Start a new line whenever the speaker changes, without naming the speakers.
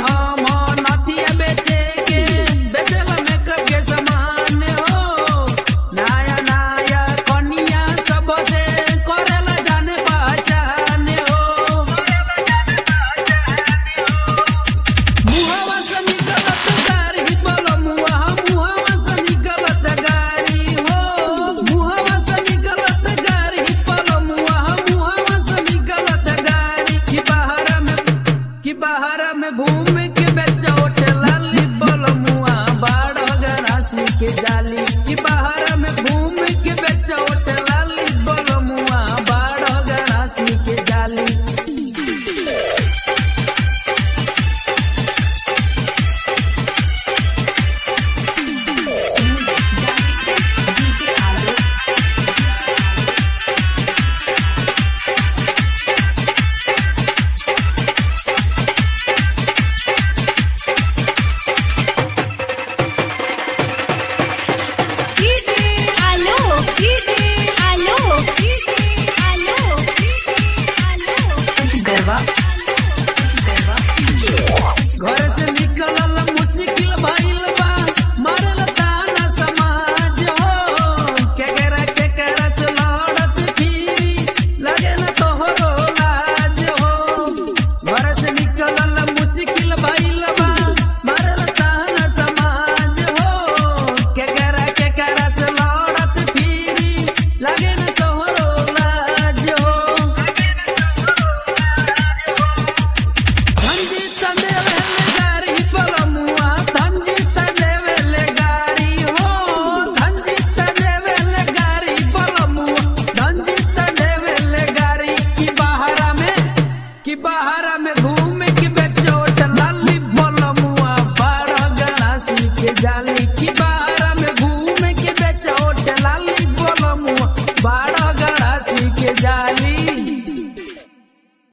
हम नथिया बेचे के बेचला मेकअप के सामान हो नया नया कनिया सबसे करेला जाने पहचान हो मुहावा से निकलत गारी बोलो मुहावा से निकलत गारी हो मुहावा से निकलत गारी बोलो मुहावा से निकलत गारी कि बाहर में घूम के बेचा लाली बोलो मुआ बाड़ गणासी के जाली कि बाहर में घूम के बेचा लाली बोलो मुआ बाड़ गणासी के जाली घर से निकलल मुश्किल भइल बा मरल ताना समाज हो केकरा से लड़त फिरी लगे न तोहरो लाज हो घर से निकलल मुश्किल भइल बा मरल ताना समाज हो केकरा से लड़त फिरी लगे न तोहरो लाज हो कि बाहर में घूम के बेचो लाली बोलो मुआ बाड़ गणासी के जाली कि बाहर में घूम के बेचो लाली बोलो मुआ बाड़ गणासी के जाली।